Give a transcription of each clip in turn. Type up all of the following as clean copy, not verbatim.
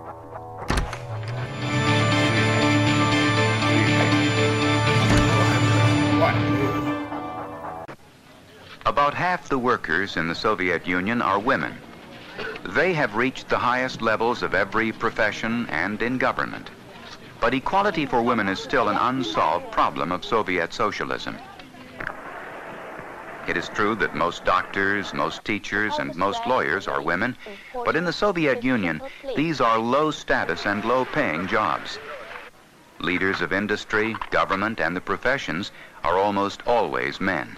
About half the workers in the Soviet Union are women. They have reached the highest levels of every profession and in government. But equality for women is still an unsolved problem of Soviet socialism. It is true that most doctors, most teachers, and most lawyers are women, but in the Soviet Union, these are low-status and low-paying jobs. Leaders of industry, government, and the professions are almost always men.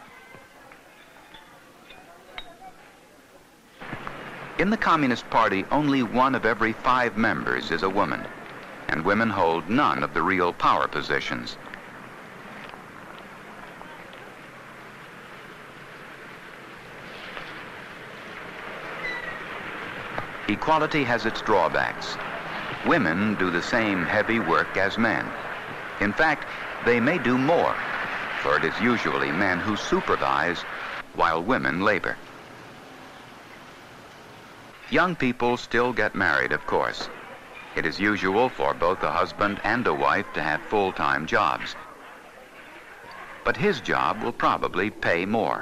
In the Communist Party, only 1 of every 5 members is a woman, and women hold none of the real power positions. Equality has its drawbacks. Women do the same heavy work as men. In fact, they may do more, for it is usually men who supervise while women labor. Young people still get married, of course. It is usual for both a husband and a wife to have full-time jobs. But his job will probably pay more.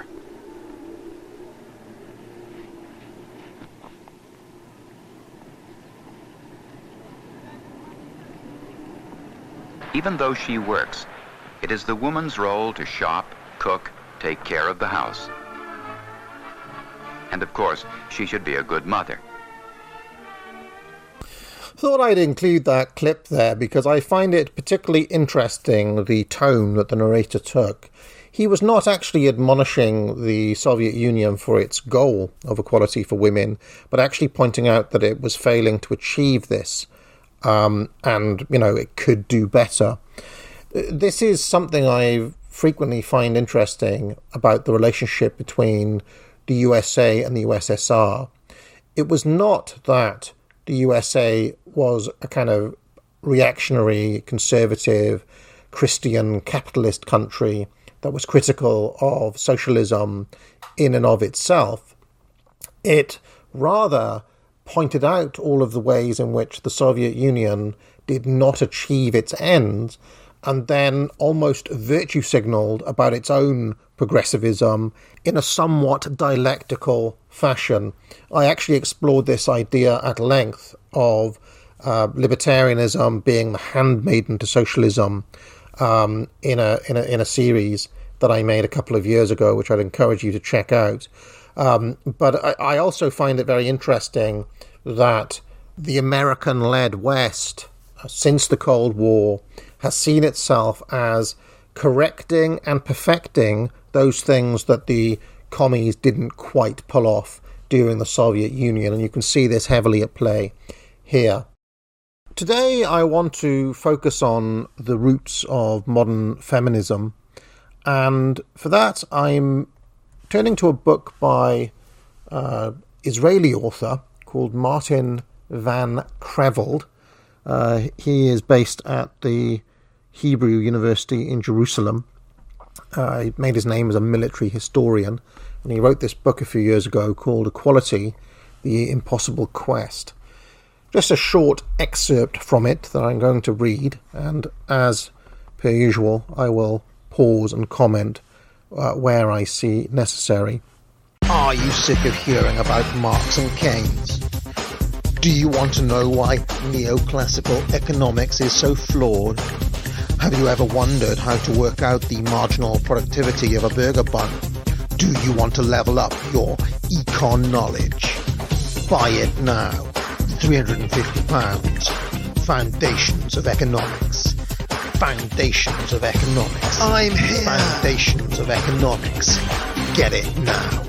Even though she works, it is the woman's role to shop, cook, take care of the house. And of course, she should be a good mother. Thought I'd include that clip there because I find it particularly interesting, the tone that the narrator took. He was not actually admonishing the Soviet Union for its goal of equality for women, but actually pointing out that it was failing to achieve this. And, it could do better. This is something I frequently find interesting about the relationship between the USA and the USSR. It was not that the USA was a kind of reactionary, conservative, Christian, capitalist country that was critical of socialism in and of itself. It rather pointed out all of the ways in which the Soviet Union did not achieve its ends, and then almost virtue signalled about its own progressivism in a somewhat dialectical fashion. I actually explored this idea at length of libertarianism being the handmaiden to socialism in a series that I made a couple of years ago, which I'd encourage you to check out. But I also find it very interesting that the American-led West, since the Cold War, has seen itself as correcting and perfecting those things that the commies didn't quite pull off during the Soviet Union, and you can see this heavily at play here. Today I want to focus on the roots of modern feminism, and for that I'm turning to a book by Israeli author called Martin Van Creveld. He is based at the Hebrew University in Jerusalem. He made his name as a military historian, and he wrote this book a few years ago called Equality, The Impossible Quest. Just a short excerpt from it that I'm going to read, and as per usual, I will pause and comment where I see necessary. Are you sick of hearing about Marx and Keynes? Do you want to know why neoclassical economics is so flawed? Have you ever wondered how to work out the marginal productivity of a burger bun? Do you want to level up your econ knowledge? Buy it now. £350. Foundations of Economics. Foundations of Economics. I'm here. Foundations of Economics. Get it now.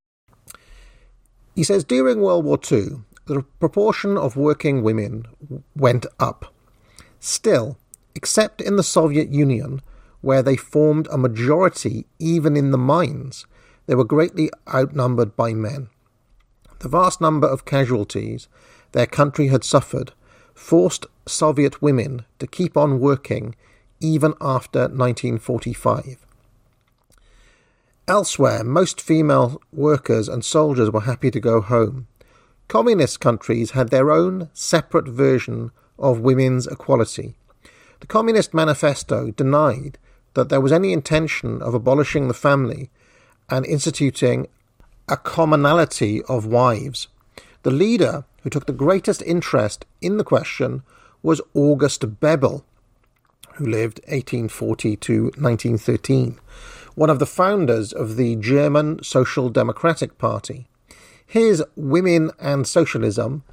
He says, during World War II, the proportion of working women went up. Still, except in the Soviet Union, where they formed a majority even in the mines, they were greatly outnumbered by men. The vast number of casualties their country had suffered forced Soviet women to keep on working even after 1945. Elsewhere, most female workers and soldiers were happy to go home. Communist countries had their own separate version of women's equality. The Communist Manifesto denied that there was any intention of abolishing the family and instituting a commonality of wives. The leader who took the greatest interest in the question was August Bebel, who lived 1840 to 1913, one of the founders of the German Social Democratic Party. His Women and Socialism,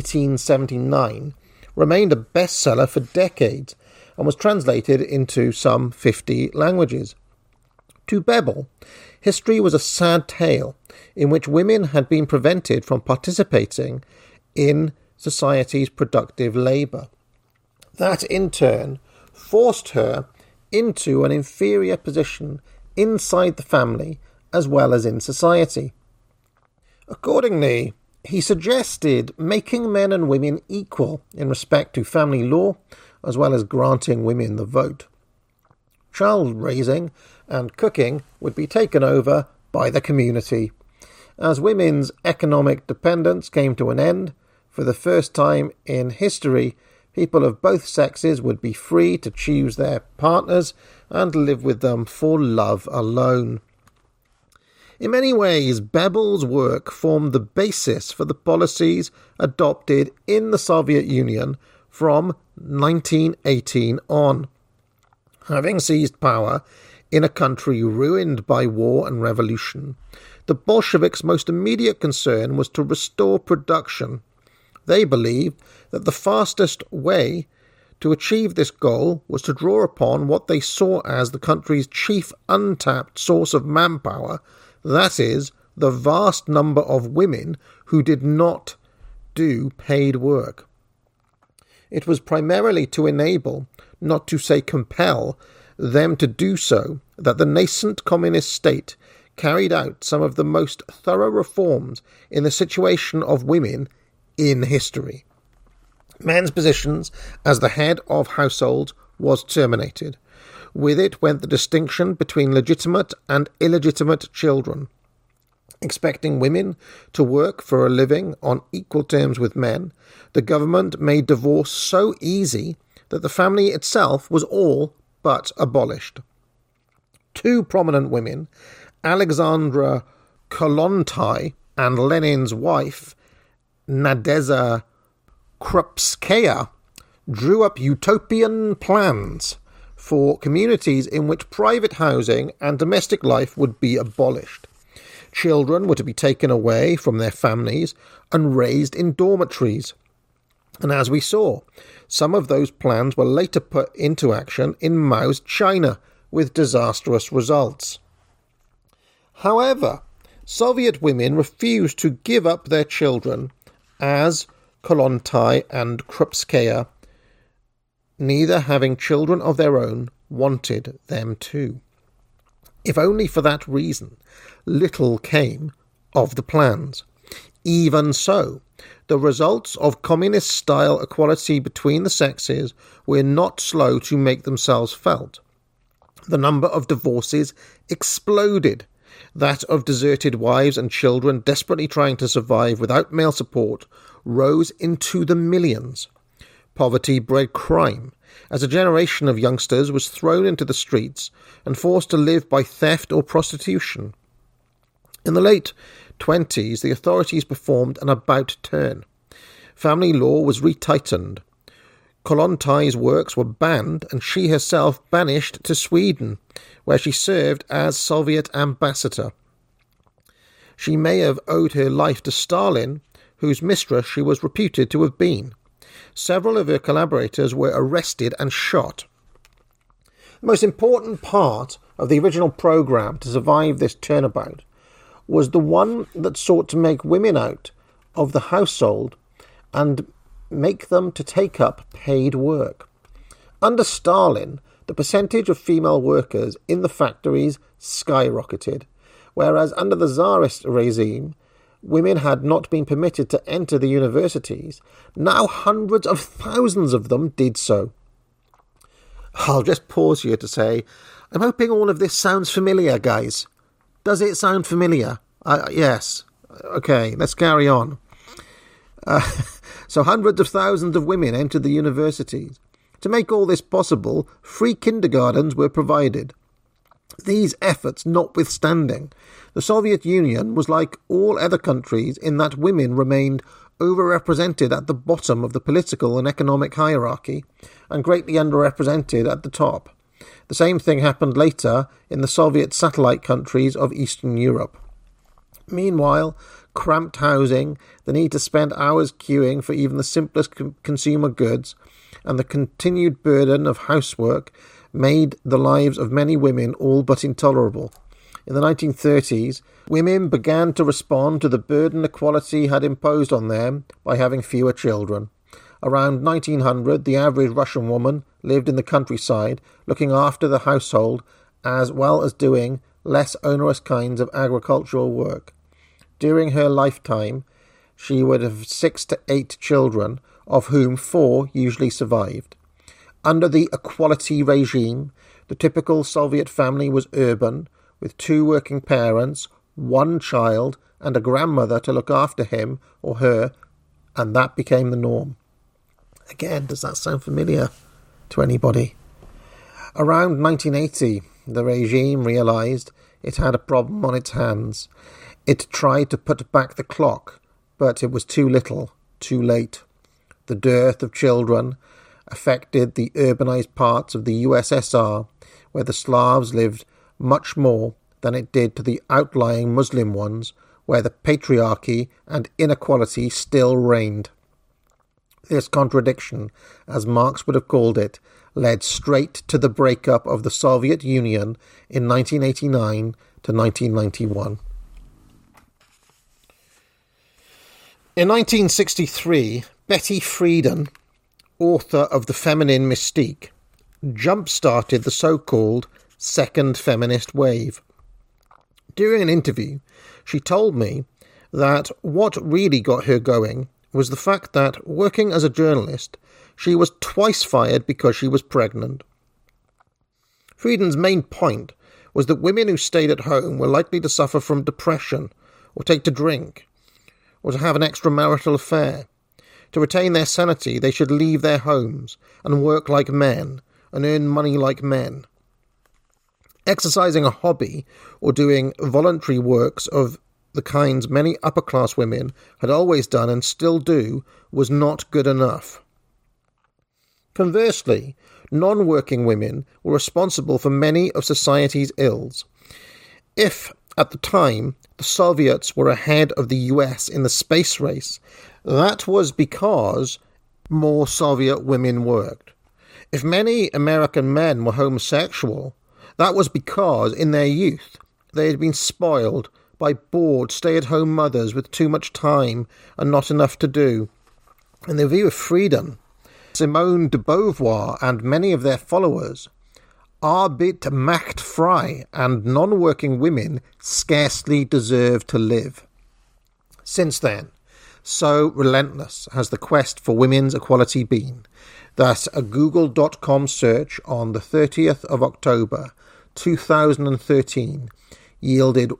1879, remained a bestseller for decades and was translated into some 50 languages. To Bebel, history was a sad tale in which women had been prevented from participating in society's productive labour. That, in turn, forced her into an inferior position inside the family as well as in society. Accordingly, he suggested making men and women equal in respect to family law, as well as granting women the vote. Child raising and cooking would be taken over by the community. As women's economic dependence came to an end, for the first time in history, people of both sexes would be free to choose their partners and live with them for love alone. In many ways, Bebel's work formed the basis for the policies adopted in the Soviet Union from 1918 on. Having seized power in a country ruined by war and revolution, the Bolsheviks' most immediate concern was to restore production. They believed that the fastest way to achieve this goal was to draw upon what they saw as the country's chief untapped source of manpower, that is, the vast number of women who did not do paid work. It was primarily to enable, not to say compel, them to do so that the nascent communist state carried out some of the most thorough reforms in the situation of women in history. Men's positions as the head of households was terminated. With it went the distinction between legitimate and illegitimate children. Expecting women to work for a living on equal terms with men, the government made divorce so easy that the family itself was all but abolished. Two prominent women, Alexandra Kollontai and Lenin's wife, Nadezhda Krupskaya, drew up utopian plans for communities in which private housing and domestic life would be abolished. Children were to be taken away from their families and raised in dormitories. And as we saw, some of those plans were later put into action in Mao's China with disastrous results. However, Soviet women refused to give up their children, as Kollontai and Krupskaya, neither having children of their own, wanted them to. If only for that reason, little came of the plans. Even so, the results of communist-style equality between the sexes were not slow to make themselves felt. The number of divorces exploded. That of deserted wives and children desperately trying to survive without male support rose into the millions. Poverty bred crime, as a generation of youngsters was thrown into the streets and forced to live by theft or prostitution. In the late 1920s, the authorities performed an about-turn. Family law was retightened. Kollontai's works were banned and she herself banished to Sweden, where she served as Soviet ambassador. She may have owed her life to Stalin, whose mistress she was reputed to have been. Several of her collaborators were arrested and shot. The most important part of the original programme to survive this turnabout was the one that sought to make women out of the household and make them to take up paid work. Under Stalin, the percentage of female workers in the factories skyrocketed, whereas under the Tsarist regime, women had not been permitted to enter the universities. Now hundreds of thousands of them did so. I'll just pause here to say, I'm hoping all of this sounds familiar, guys. Does it sound familiar? Yes. Okay, let's carry on. So hundreds of thousands of women entered the universities. To make all this possible, free kindergartens were provided. These efforts notwithstanding, the Soviet Union was like all other countries in that women remained overrepresented at the bottom of the political and economic hierarchy and greatly underrepresented at the top. The same thing happened later in the Soviet satellite countries of Eastern Europe. Meanwhile, cramped housing, the need to spend hours queuing for even the simplest consumer goods, and the continued burden of housework made the lives of many women all but intolerable. In the 1930s, women began to respond to the burden equality had imposed on them by having fewer children. Around 1900, the average Russian woman lived in the countryside, looking after the household as well as doing less onerous kinds of agricultural work. During her lifetime, she would have 6 to 8 children, of whom 4 usually survived. Under the equality regime, the typical Soviet family was urban, with 2 working parents, 1 child, and a grandmother to look after him or her, and that became the norm. Again, does that sound familiar to anybody? Around 1980, the regime realised it had a problem on its hands. It tried to put back the clock, but it was too little, too late. The dearth of children affected the urbanised parts of the USSR, where the Slavs lived much more than it did to the outlying Muslim ones, where the patriarchy and inequality still reigned. This contradiction, as Marx would have called it, led straight to the breakup of the Soviet Union in 1989 to 1991. In 1963, Betty Friedan, author of The Feminine Mystique, jump-started the so-called second feminist wave. During an interview, she told me that what really got her going was the fact that, working as a journalist, she was twice fired because she was pregnant. Friedan's main point was that women who stayed at home were likely to suffer from depression, or take to drink, or to have an extramarital affair. To retain their sanity, they should leave their homes and work like men and earn money like men. Exercising a hobby or doing voluntary works of the kinds many upper-class women had always done and still do was not good enough. Conversely, non-working women were responsible for many of society's ills. If, at the time, the Soviets were ahead of the US in the space race, that was because more Soviet women worked. If many American men were homosexual, that was because, in their youth, they had been spoiled by bored stay-at-home mothers with too much time and not enough to do. In the view of Friedan, Simone de Beauvoir and many of their followers, Arbeit macht frei, and non-working women scarcely deserve to live. Since then, so relentless has the quest for women's equality been that a Google.com search on the 30th of October 2013 yielded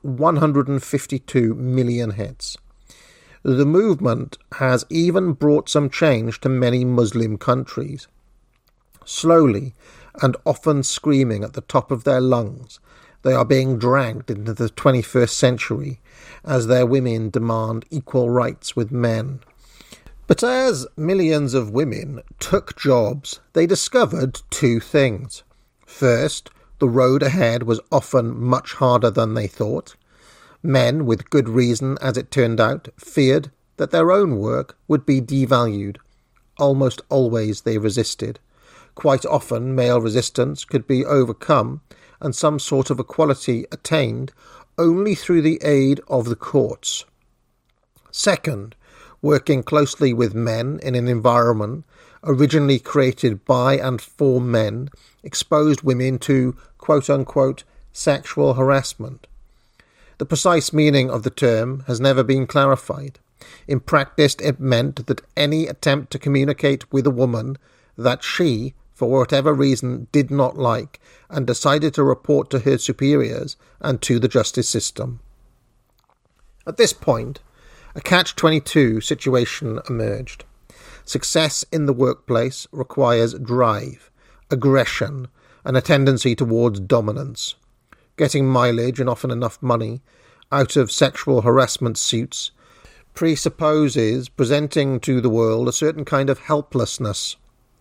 152 million hits. The movement has even brought some change to many Muslim countries. Slowly, and often screaming at the top of their lungs, they are being dragged into the 21st century as their women demand equal rights with men. But as millions of women took jobs, they discovered 2 things. First, the road ahead was often much harder than they thought. Men, with good reason as it turned out, feared that their own work would be devalued. Almost always they resisted. Quite often male resistance could be overcome and some sort of equality attained only through the aid of the courts. Second, working closely with men in an environment originally created by and for men exposed women to quote-unquote sexual harassment. The precise meaning of the term has never been clarified. In practice, it meant that any attempt to communicate with a woman that she, for whatever reason, did not like and decided to report to her superiors and to the justice system. At this point, A catch-22 situation emerged. Success in the workplace requires drive, aggression, and a tendency towards dominance. Getting mileage and often enough money out of sexual harassment suits presupposes presenting to the world a certain kind of helplessness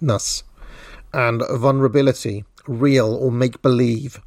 and vulnerability, real or make-believe.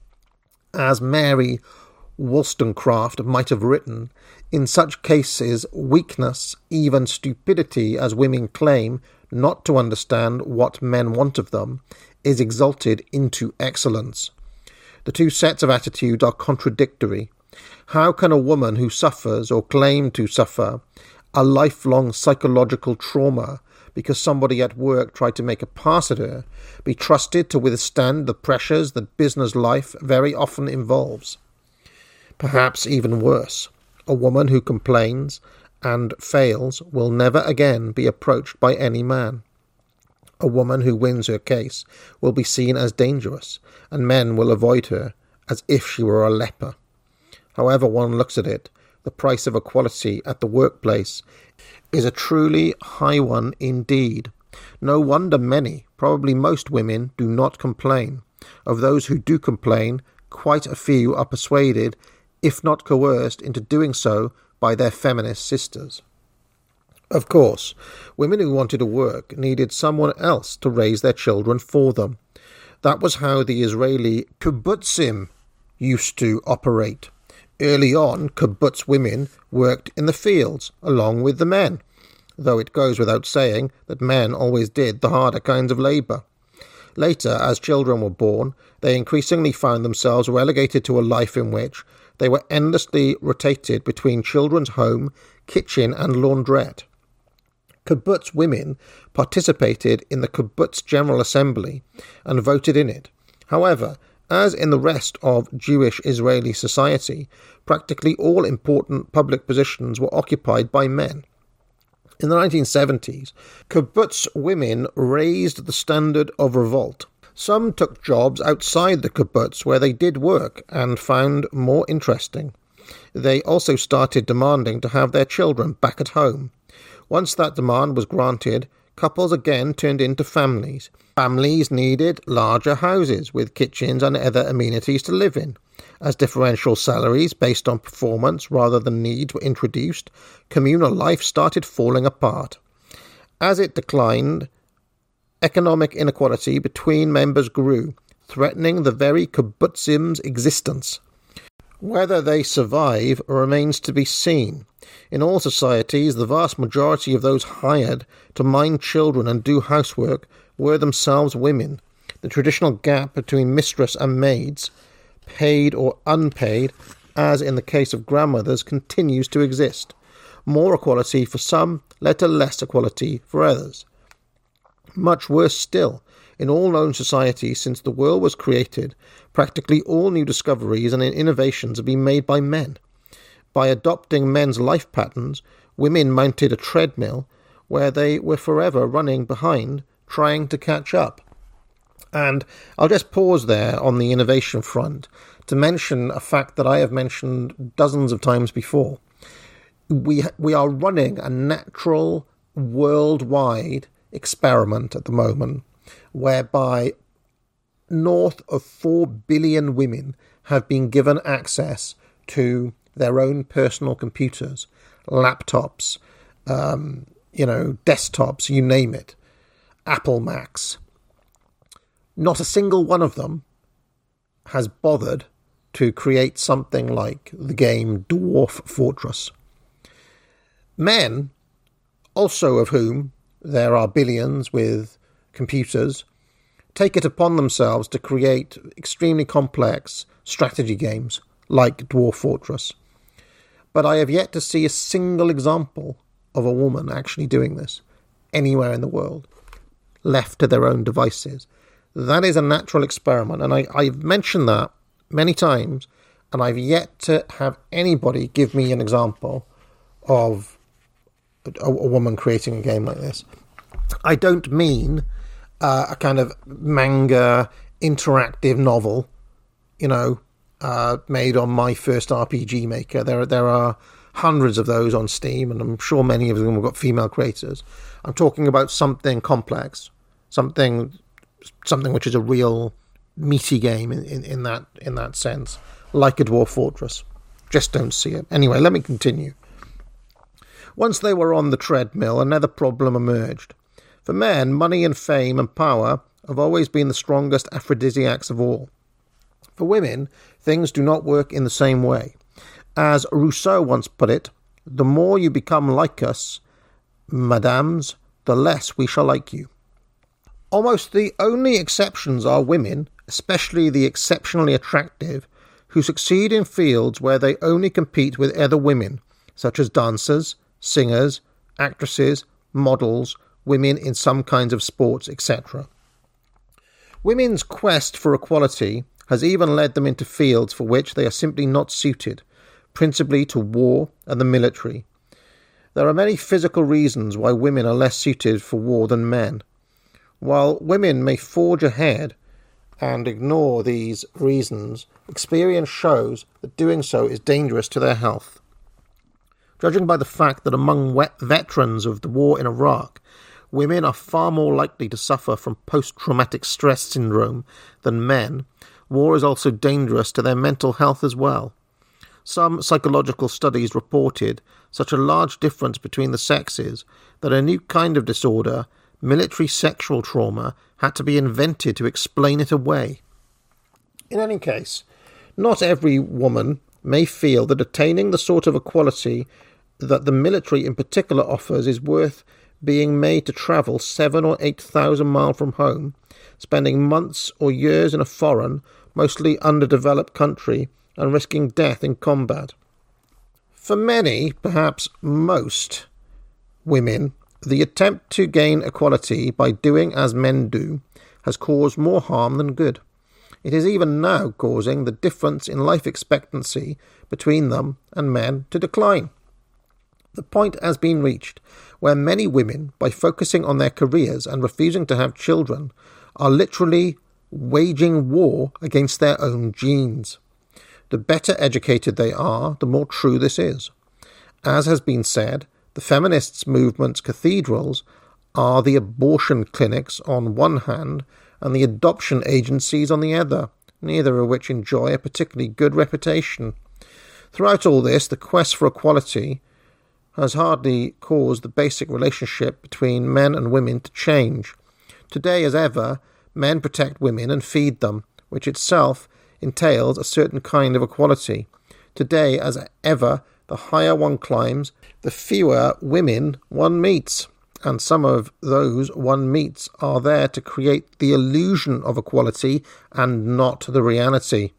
As Mary Wollstonecraft might have written, in such cases, weakness, even stupidity, as women claim not to understand what men want of them, is exalted into excellence. The two sets of attitudes are contradictory. How can a woman who suffers or claim to suffer a lifelong psychological trauma because somebody at work tried to make a pass at her be trusted to withstand the pressures that business life very often involves? Perhaps even worse, a woman who complains and fails will never again be approached by any man. A woman who wins her case will be seen as dangerous, and men will avoid her as if she were a leper. However one looks at it, the price of equality at the workplace is a truly high one indeed. No wonder many, probably most women, do not complain. Of those who do complain, quite a few are persuaded, if not coerced, into doing so by their feminist sisters. Of course, women who wanted to work needed someone else to raise their children for them. That was how the Israeli kibbutzim used to operate. Early on, kibbutz women worked in the fields along with the men, though it goes without saying that men always did the harder kinds of labour. Later, as children were born, they increasingly found themselves relegated to a life in which they were endlessly rotated between children's home, kitchen and laundrette. Kibbutz women participated in the Kibbutz General Assembly and voted in it. However, as in the rest of Jewish Israeli society, practically all important public positions were occupied by men. In the 1970s, kibbutz women raised the standard of revolt. Some took jobs outside the kibbutz where they did work and found more interesting. They also started demanding to have their children back at home. Once that demand was granted, couples again turned into families. Families needed larger houses with kitchens and other amenities to live in. As differential salaries based on performance rather than needs were introduced, communal life started falling apart. As it declined, economic inequality between members grew, threatening the very kibbutzim's existence. Whether they survive remains to be seen. In all societies, the vast majority of those hired to mind children and do housework were themselves women. The traditional gap between mistress and maids, paid or unpaid, as in the case of grandmothers, continues to exist. More equality for some led to less equality for others. Much worse still, in all known societies since the world was created, practically all new discoveries and innovations have been made by men. By adopting men's life patterns, women mounted a treadmill where they were forever running behind, trying to catch up. And I'll just pause there on the innovation front to mention a fact that I have mentioned dozens of times before. We are running a natural worldwide experiment at the moment whereby north of 4 billion women have been given access to their own personal computers, laptops, desktops, you name it, Apple Macs. Not a single one of them has bothered to create something like the game Dwarf Fortress. Men, also of whom there are billions with computers, take it upon themselves to create extremely complex strategy games like Dwarf Fortress. But I have yet to see a single example of a woman actually doing this anywhere in the world, left to their own devices. That is a natural experiment, and I've mentioned that many times, and I've yet to have anybody give me an example of a woman creating a game like this. I don't mean a kind of manga interactive novel, made on My First RPG Maker. There are hundreds of those on Steam, and I'm sure many of them have got female creators. I'm talking about something complex, something which is a real meaty game in that sense, like a Dwarf Fortress. Just don't see it. Anyway, let me continue. Once they were on the treadmill, another problem emerged. For men, money and fame and power have always been the strongest aphrodisiacs of all. For women, things do not work in the same way. As Rousseau once put it, the more you become like us, madames, the less we shall like you. Almost the only exceptions are women, especially the exceptionally attractive, who succeed in fields where they only compete with other women, such as dancers, singers, actresses, models, women in some kinds of sports, etc. Women's quest for equality has even led them into fields for which they are simply not suited, principally to war and the military. There are many physical reasons why women are less suited for war than men. While women may forge ahead and ignore these reasons, experience shows that doing so is dangerous to their health. Judging by the fact that among veterans of the war in Iraq, women are far more likely to suffer from post-traumatic stress syndrome than men, war is also dangerous to their mental health as well. Some psychological studies reported such a large difference between the sexes that a new kind of disorder, military sexual trauma, had to be invented to explain it away. In any case, not every woman may feel that attaining the sort of equality that the military in particular offers is worth being made to travel 7,000 or 8,000 miles from home, spending months or years in a foreign, mostly underdeveloped country, and risking death in combat. For many, perhaps most, women, the attempt to gain equality by doing as men do has caused more harm than good. It is even now causing the difference in life expectancy between them and men to decline. The point has been reached where many women, by focusing on their careers and refusing to have children, are literally waging war against their own genes. The better educated they are, the more true this is. As has been said, the feminists' movement's cathedrals are the abortion clinics on one hand and the adoption agencies on the other, neither of which enjoy a particularly good reputation. Throughout all this, the quest for equality has hardly caused the basic relationship between men and women to change. Today, as ever, men protect women and feed them, which itself entails a certain kind of equality. Today, as ever, the higher one climbs, the fewer women one meets, and some of those one meets are there to create the illusion of equality and not the reality.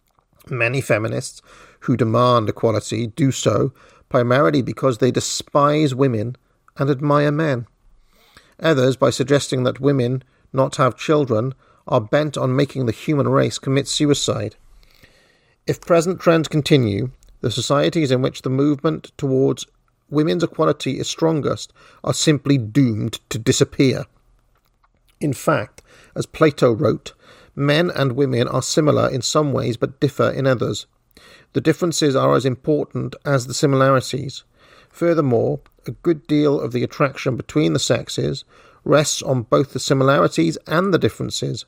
Many feminists who demand equality do so primarily because they despise women and admire men. Others, by suggesting that women not have children, are bent on making the human race commit suicide. If present trends continue, the societies in which the movement towards women's equality is strongest are simply doomed to disappear. In fact, as Plato wrote, men and women are similar in some ways but differ in others. The differences are as important as the similarities. Furthermore, a good deal of the attraction between the sexes rests on both the similarities and the differences.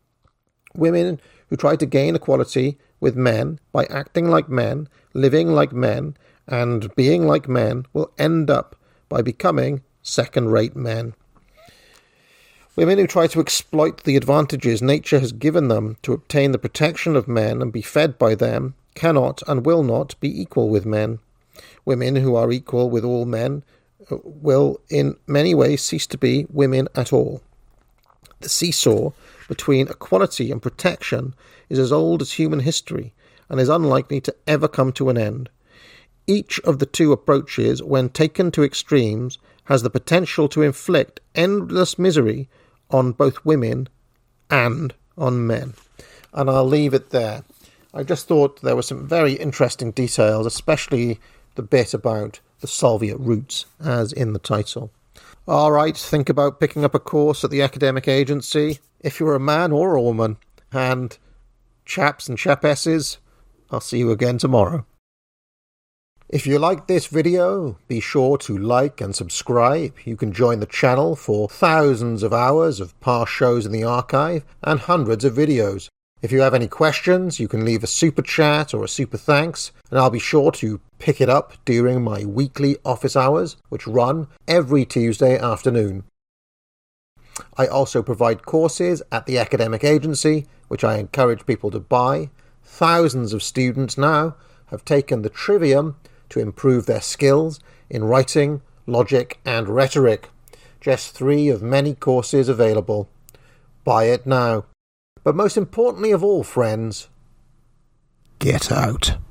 Women who try to gain equality with men by acting like men, living like men, and being like men will end up by becoming second-rate men. Women who try to exploit the advantages nature has given them to obtain the protection of men and be fed by them cannot and will not be equal with men. Women who are equal with all men will in many ways cease to be women at all. The seesaw between equality and protection is as old as human history and is unlikely to ever come to an end. Each of the two approaches, when taken to extremes, has the potential to inflict endless misery on both women and on men. And I'll leave it there. I just thought there were some very interesting details, especially the bit about the Soviet roots, as in the title. All right, think about picking up a course at the academic agency, if you're a man or a woman. And chaps and chapesses, I'll see you again tomorrow. If you like this video, be sure to like and subscribe. You can join the channel for thousands of hours of past shows in the archive and hundreds of videos. If you have any questions, you can leave a super chat or a super thanks, and I'll be sure to pick it up during my weekly office hours, which run every Tuesday afternoon. I also provide courses at the academic agency, which I encourage people to buy. Thousands of students now have taken the Trivium to improve their skills in writing, logic, and rhetoric. Just 3 of many courses available. Buy it now. But most importantly of all, friends, get out.